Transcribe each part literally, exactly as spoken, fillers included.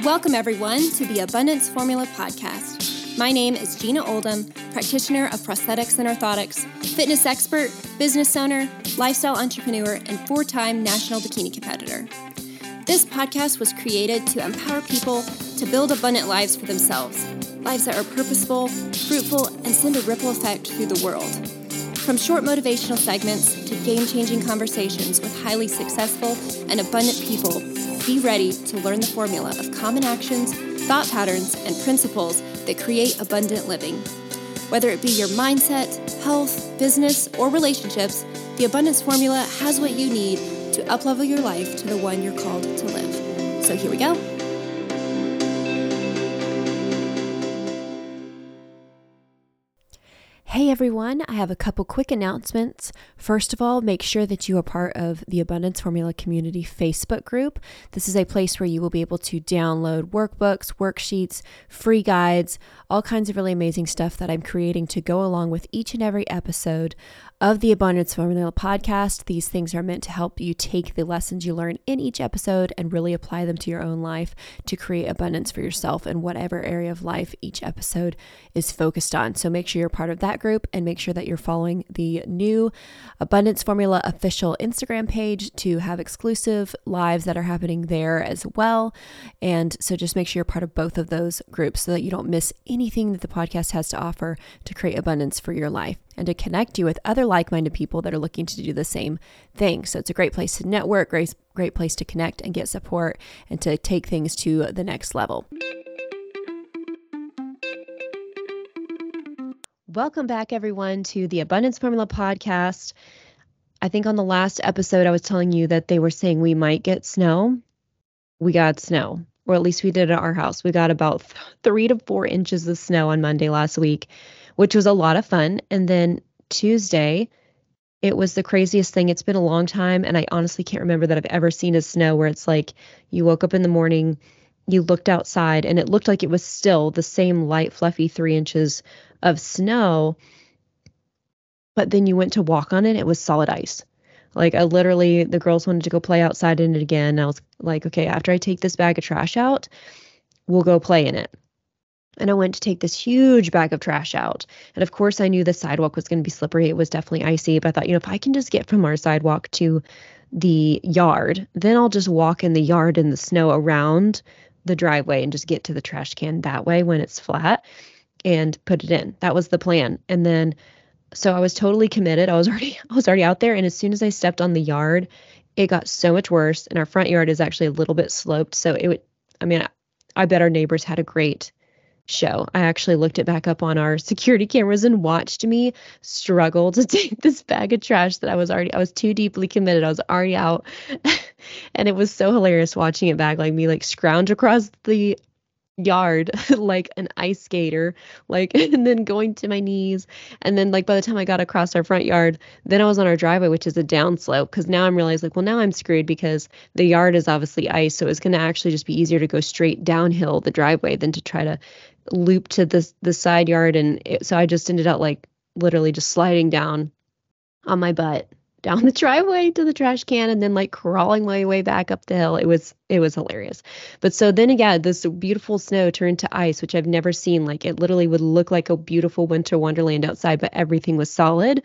Welcome, everyone, to the Abundance Formula podcast. My name is Gina Oldham, practitioner of prosthetics and orthotics, fitness expert, business owner, lifestyle entrepreneur, and four-time national bikini competitor. This podcast was created to empower people to build abundant lives for themselves, lives that are purposeful, fruitful, and send a ripple effect through the world. From short motivational segments to game-changing conversations with highly successful and abundant people, be ready to learn the formula of common actions, thought patterns, and principles that create abundant living. Whether it be your mindset, health, business, or relationships, the Abundance Formula has what you need to uplevel your life to the one you're called to live. So here we go. Hey everyone, I have a couple quick announcements. First of all, make sure that you are part of the Abundance Formula Community Facebook group. This is a place where you will be able to download workbooks, worksheets, free guides, all kinds of really amazing stuff that I'm creating to go along with each and every episode of the Abundance Formula podcast. These things are meant to help you take the lessons you learn in each episode and really apply them to your own life to create abundance for yourself in whatever area of life each episode is focused on. So make sure you're part of that group and make sure that you're following the new Abundance Formula official Instagram page to have exclusive lives that are happening there as well. And so just make sure you're part of both of those groups so that you don't miss anything that the podcast has to offer to create abundance for your life and to connect you with other like-minded people that are looking to do the same thing. So it's a great place to network, great, great place to connect and get support and to take things to the next level. Welcome back, everyone, to the Abundance Formula podcast. I think on the last episode, I was telling you that they were saying we might get snow. We got snow, or at least we did at our house. We got about th- three to four inches of snow on Monday last week, which was a lot of fun. And then Tuesday, it was the craziest thing. It's been a long time, and I honestly can't remember that I've ever seen a snow where it's like you woke up in the morning, you looked outside, and it looked like it was still the same light, fluffy three inches of snow, but then you went to walk on it, it was solid ice. Like I literally, the girls wanted to go play outside in it again. And I was like, okay, after I take this bag of trash out, we'll go play in it. And I went to take this huge bag of trash out. And of course I knew the sidewalk was going to be slippery. It was definitely icy, but I thought, you know, if I can just get from our sidewalk to the yard, then I'll just walk in the yard in the snow around the driveway and just get to the trash can that way when it's flat and put it in. That was the plan. And then, so I was totally committed. I was already, I was already out there. And as soon as I stepped on the yard, it got so much worse. And our front yard is actually a little bit sloped. So it would, I mean, I, I bet our neighbors had a great show. I actually looked it back up on our security cameras and watched me struggle to take this bag of trash that I was already, I was too deeply committed. I was already out. And it was so hilarious watching it back, like me, like scrounge across the yard like an ice skater, like, and then going to my knees. And then like by the time I got across our front yard, then I was on our driveway, which is a downslope. Cause now I'm realizing like, well, now I'm screwed because the yard is obviously ice. So it's going to actually just be easier to go straight downhill the driveway than to try to loop to the, the side yard. And it, so I just ended up like literally just sliding down on my butt down the driveway to the trash can and then like crawling my way back up the hill. It was, it was hilarious. But so then again, this beautiful snow turned to ice, which I've never seen. Like it literally would look like a beautiful winter wonderland outside, but everything was solid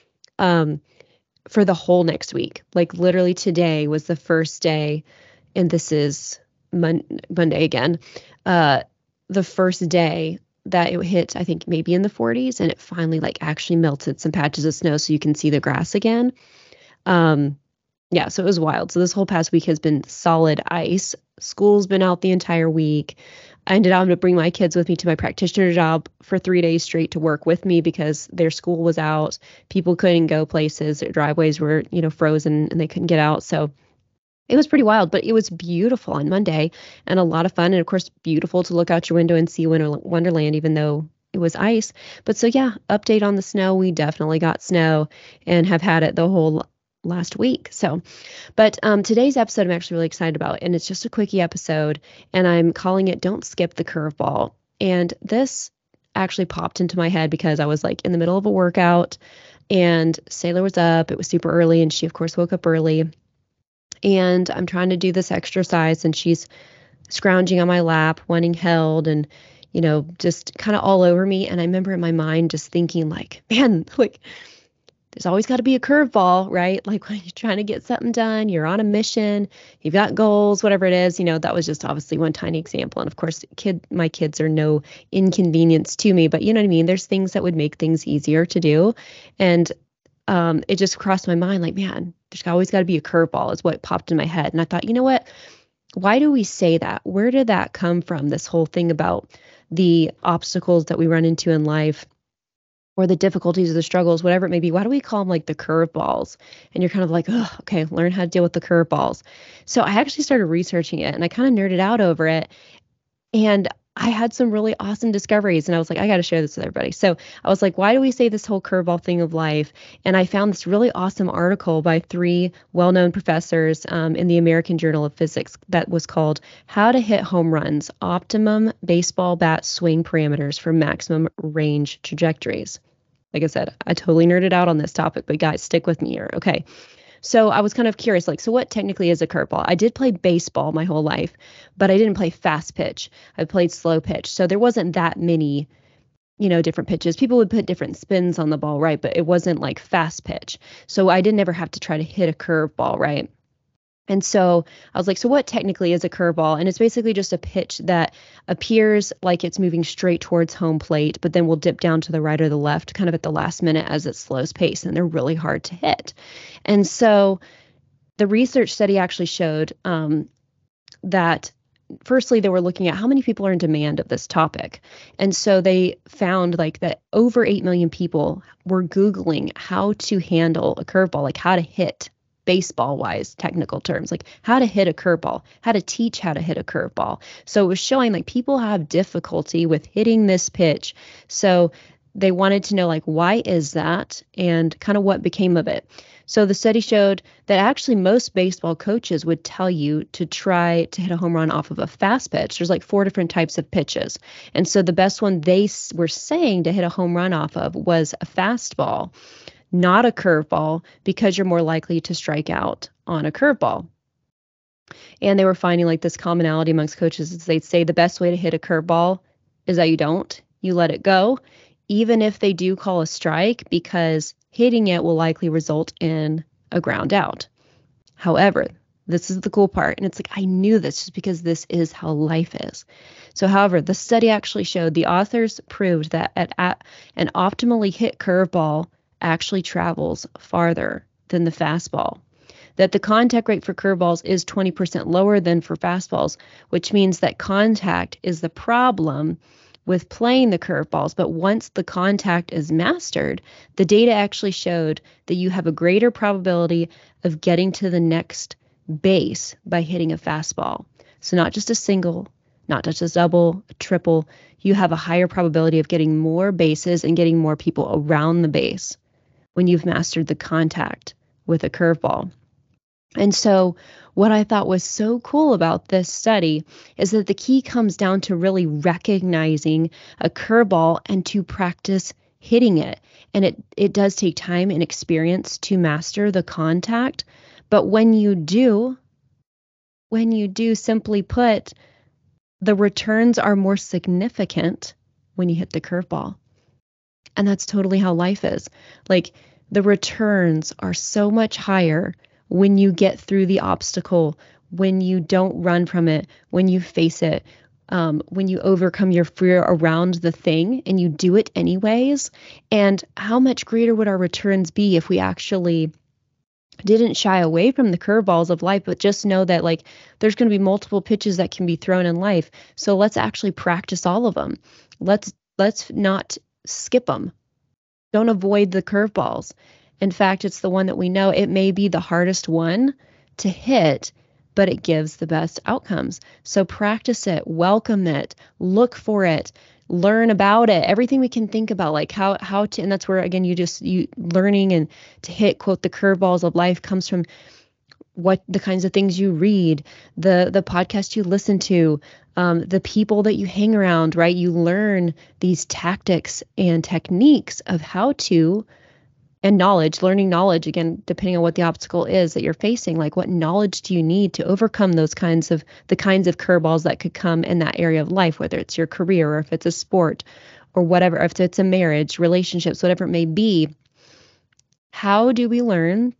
um, for the whole next week. Like literally today was the first day, and this is Mon- Monday again, uh, the first day that it hit, I think maybe in the forties, and it finally like actually melted some patches of snow so you can see the grass again. Um, yeah, so it was wild. So this whole past week has been solid ice. School's been out the entire week. I ended up having to bring my kids with me to my practitioner job for three days straight to work with me because their school was out. People couldn't go places. Their driveways were, you know, frozen and they couldn't get out. So it was pretty wild, but it was beautiful on Monday and a lot of fun. And of course, beautiful to look out your window and see Winter Wonderland, even though it was ice. But so yeah, update on the snow. We definitely got snow and have had it the whole last week. So, but um, today's episode I'm actually really excited about, and it's just a quickie episode, and I'm calling it Don't Skip the Curveball. And this actually popped into my head because I was like in the middle of a workout and Sailor was up. It was super early and she of course woke up early. And I'm trying to do this exercise and she's scrounging on my lap, wanting held, and, you know, just kind of all over me. And I remember in my mind just thinking like, man, like there's always got to be a curveball, right? Like when you're trying to get something done, you're on a mission, you've got goals, whatever it is, you know, that was just obviously one tiny example. And of course, kid, my kids are no inconvenience to me, but you know what I mean? There's things that would make things easier to do. And um, it just crossed my mind like, man, there's always got to be a curveball is what popped in my head. And I thought, you know what? Why do we say that? Where did that come from? This whole thing about the obstacles that we run into in life, or the difficulties or the struggles, whatever it may be. Why do we call them like the curveballs? And you're kind of like, oh, okay, learn how to deal with the curveballs. So I actually started researching it and I kind of nerded out over it. And I had some really awesome discoveries. And I was like, I got to share this with everybody. So I was like, why do we say this whole curveball thing of life? And I found this really awesome article by three well-known professors um, in the American Journal of Physics that was called How to Hit Home Runs, Optimum Baseball Bat Swing Parameters for Maximum Range Trajectories. Like I said, I totally nerded out on this topic, but guys, stick with me here. Okay. So I was kind of curious, like, so what technically is a curveball? I did play baseball my whole life, but I didn't play fast pitch. I played slow pitch. So there wasn't that many, you know, different pitches. People would put different spins on the ball, right? But it wasn't like fast pitch. So I didn't ever have to try to hit a curveball, right? And so I was like, so what technically is a curveball? And it's basically just a pitch that appears like it's moving straight towards home plate, but then will dip down to the right or the left kind of at the last minute as it slows pace. And they're really hard to hit. And so the research study actually showed um, that firstly, they were looking at how many people are in demand of this topic. And so they found like that over eight million people were Googling how to handle a curveball, like how to hit baseball wise technical terms, like how to hit a curveball, how to teach how to hit a curveball. So it was showing like people have difficulty with hitting this pitch. So they wanted to know like, why is that and kind of what became of it. So the study showed that actually most baseball coaches would tell you to try to hit a home run off of a fast pitch. There's like four different types of pitches. And so the best one they were saying to hit a home run off of was a fastball, not a curveball, because you're more likely to strike out on a curveball. And they were finding like this commonality amongst coaches is they'd say the best way to hit a curveball is that you don't, you let it go, even if they do call a strike, because hitting it will likely result in a ground out. However, this is the cool part. And it's like, I knew this just because this is how life is. So, however, the study actually showed the authors proved that at, at an optimally hit curveball actually travels farther than the fastball, that the contact rate for curveballs is twenty percent lower than for fastballs, which means that contact is the problem with playing the curveballs. But once the contact is mastered, the data actually showed that you have a greater probability of getting to the next base by hitting a fastball. So not just a single, not just a double, a triple, you have a higher probability of getting more bases and getting more people around the base when you've mastered the contact with a curveball. And so what I thought was so cool about this study is that the key comes down to really recognizing a curveball and to practice hitting it. And it, it does take time and experience to master the contact. But when you do, when you do, simply put, the returns are more significant when you hit the curveball. And that's totally how life is. Like the returns are so much higher when you get through the obstacle, when you don't run from it, when you face it, um, when you overcome your fear around the thing and you do it anyways. And how much greater would our returns be if we actually didn't shy away from the curveballs of life, but just know that like there's going to be multiple pitches that can be thrown in life. So let's actually practice all of them. Let's let's not skip them. Don't avoid the curveballs. In fact, it's the one that we know it may be the hardest one to hit, but it gives the best outcomes. So practice it, welcome it, look for it, learn about it, everything we can think about, like how how to, and that's where, again, you just, you learning and to hit, quote, the curveballs of life comes from what the kinds of things you read, the the podcast you listen to, um, the people that you hang around, right? You learn these tactics and techniques of how to and knowledge, learning knowledge, again, depending on what the obstacle is that you're facing, like what knowledge do you need to overcome those kinds of, the kinds of curveballs that could come in that area of life, whether it's your career or if it's a sport or whatever, if it's a marriage, relationships, whatever it may be. How do we learn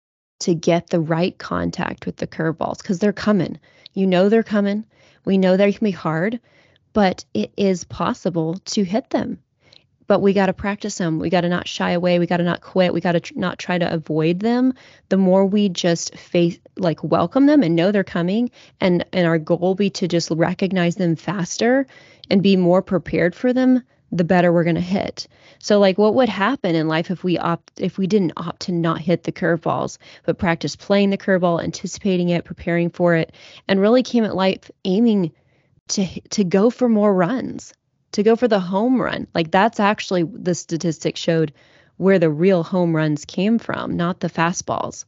to get the right contact with the curveballs? Because they're coming. You know they're coming. We know they can be hard, but it is possible to hit them. But we got to practice them. We got to not shy away. We got to not quit. We got to tr- not try to avoid them. The more we just face, like welcome them and know they're coming, and and our goal will be to just recognize them faster and be more prepared for them, the better we're going to hit. So like what would happen in life if we opt, if we didn't opt to not hit the curveballs, but practice playing the curveball, anticipating it, preparing for it, and really came at life aiming to to go for more runs, to go for the home run. Like that's actually, the statistics showed where the real home runs came from, not the fastballs.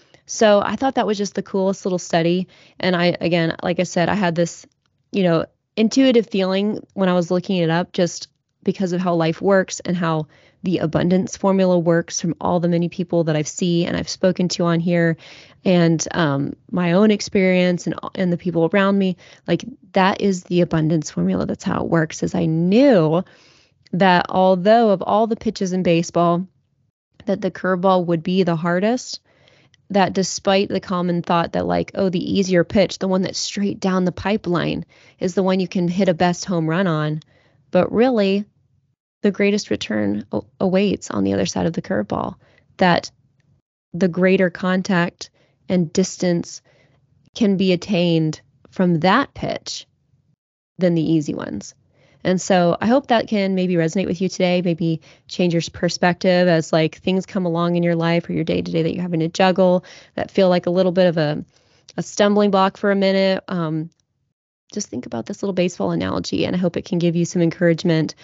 So I thought that was just the coolest little study. And I, again, like I said, I had this, you know, intuitive feeling when I was looking it up, just because of how life works and how the abundance formula works from all the many people that I've seen and I've spoken to on here, and um, my own experience and and the people around me. Like that is the abundance formula. That's how it works. Is I knew that although of all the pitches in baseball, that the curveball would be the hardest, that despite the common thought that like, oh, the easier pitch, the one that's straight down the pipeline, is the one you can hit a best home run on. But really, the greatest return o- awaits on the other side of the curveball, that the greater contact and distance can be attained from that pitch than the easy ones. And so I hope that can maybe resonate with you today, maybe change your perspective as like things come along in your life or your day to day that you're having to juggle that feel like a little bit of a, a stumbling block for a minute. Um, just think about this little baseball analogy, and I hope it can give you some encouragement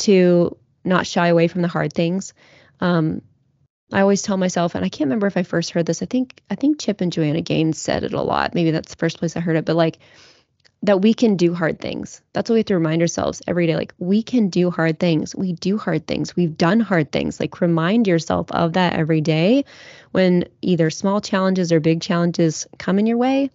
to not shy away from the hard things. Um, I always tell myself, and I can't remember if I first heard this, I think I think Chip and Joanna Gaines said it a lot. Maybe that's the first place I heard it, but like that we can do hard things. That's what we have to remind ourselves every day. Like we can do hard things. We do hard things. We've done hard things. Like remind yourself of that every day when either small challenges or big challenges come in your way,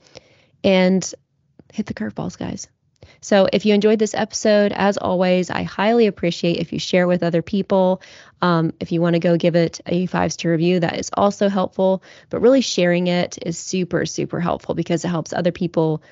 and hit the curveballs, guys. So if you enjoyed this episode, as always, I highly appreciate if you share with other people. Um, if you want to go give it a five-star review, that is also helpful. But really sharing it is super, super helpful because it helps other people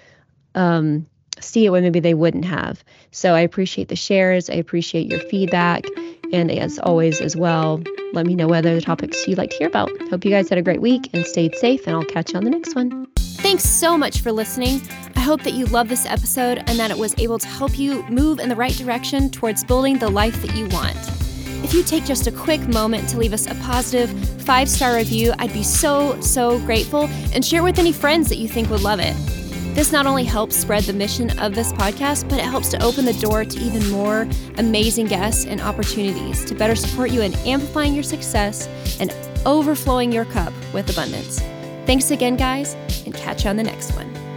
um, see it when maybe they wouldn't have. So I appreciate the shares. I appreciate your feedback. And as always as well, let me know what other topics you'd like to hear about. Hope you guys had a great week and stayed safe, and I'll catch you on the next one. Thanks so much for listening. I hope that you love this episode and that it was able to help you move in the right direction towards building the life that you want. If you take just a quick moment to leave us a positive five-star review, I'd be so, so grateful, and share with any friends that you think would love it. This not only helps spread the mission of this podcast, but it helps to open the door to even more amazing guests and opportunities to better support you in amplifying your success and overflowing your cup with abundance. Thanks again, guys, and catch you on the next one.